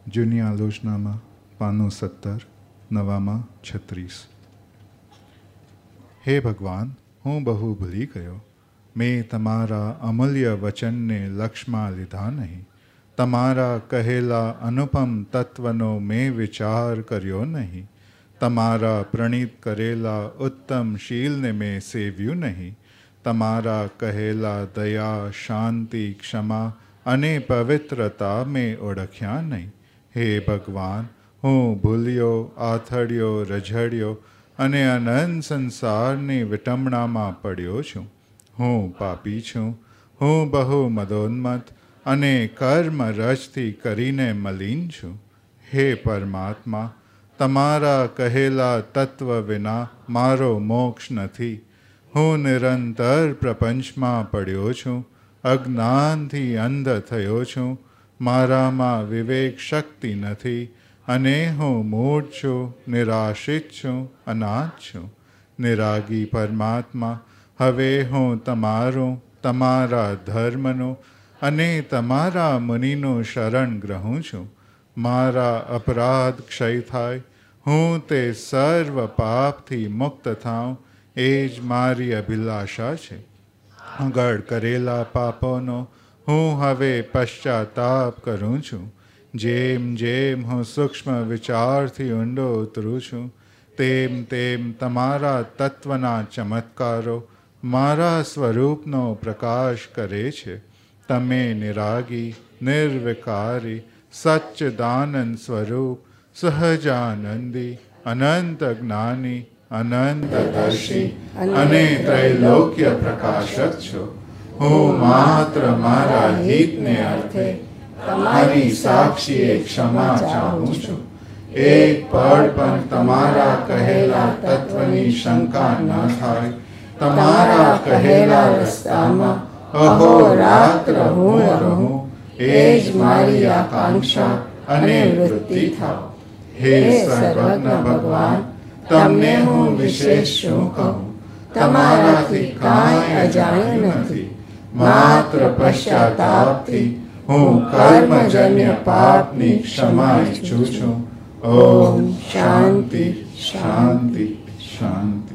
જૂની આલોચનામાં પાનું 17, નવામાં 36. હે ભગવાન, હું બહુ ભૂલી ગયો. મેં તમારા અમૂલ્ય વચનને લક્ષમાં લીધા નહીં. તમારા કહેલા અનુપમ તત્વનો મેં વિચાર કર્યો નહીં. તમારા પ્રણીત કરેલા ઉત્તમ શીલને મેં સેવ્યું નહીં. તમારા કહેલા દયા, શાંતિ, ક્ષમા અને પવિત્રતા મેં ઓળખ્યા નહીં. હે ભગવાન, હું ભૂલ્યો, આથડ્યો, રઝળ્યો અને અનંત સંસારની વિટંબણામાં પડ્યો છું. હું પાપી છું. હું બહુ મદોન્મત્ત અને કર્મ રજથી કરીને મલિન છું. હે પરમાત્મા, તમારા કહેલા તત્વ વિના મારો મોક્ષ નથી. હું નિરંતર પ્રપંચમાં પડ્યો છું. અજ્ઞાનથી અંધ થયો છું. મારામાં વિવેક શક્તિ નથી અને હું મૂઢ છું, નિરાશિત છું, અનાથ છું. નિરાગી પરમાત્મા, હવે હું તમારું, તમારા ધર્મનું અને તમારા મુનિનું શરણ ગ્રહું છું. મારા અપરાધ ક્ષય થાય, હું તે સર્વ પાપથી મુક્ત થાઉં, એ જ મારી અભિલાષા છે. આગળ કરેલા પાપોનો હું હવે પશ્ચાતાપ કરું છું. જેમ જેમ હું સૂક્ષ્મ વિચારથી ઊંડો ઉતરું છું, તેમ તેમ તમારા તત્વના ચમત્કારો મારા સ્વરૂપનો પ્રકાશ કરે છે. તમે નિરાગી, નિર્વિકારી, સચ્ચિદાનંદ સ્વરૂપ, સહજાનંદી, અનંત જ્ઞાની, અનંતદર્શી અને ત્રૈલોક્ય પ્રકાશક છો. હું માત્ર મારા હિતને અર્થે તમારી સાક્ષીએ ક્ષમા ચાહું છું. એક પળ પણ તમારા કહેલા તત્વની શંકા ન થાય. તમારા કહેલા રસ્તામાં અહોરાત્ર હું રહું, એ જ મારી આકાંક્ષા અને વૃત્તિ થાવ. હે સર્વજ્ઞ ભગવાન, તમને હું વિશેષ શું કહું? તમારાથી કાંઈ અજાણ્યું નથી. માત્ર પશ્ચાતાપથી હું કર્મજન્ય પાપની ક્ષમા ઈચ્છું છું. ઓમ શાંતિ શાંતિ શાંતિ.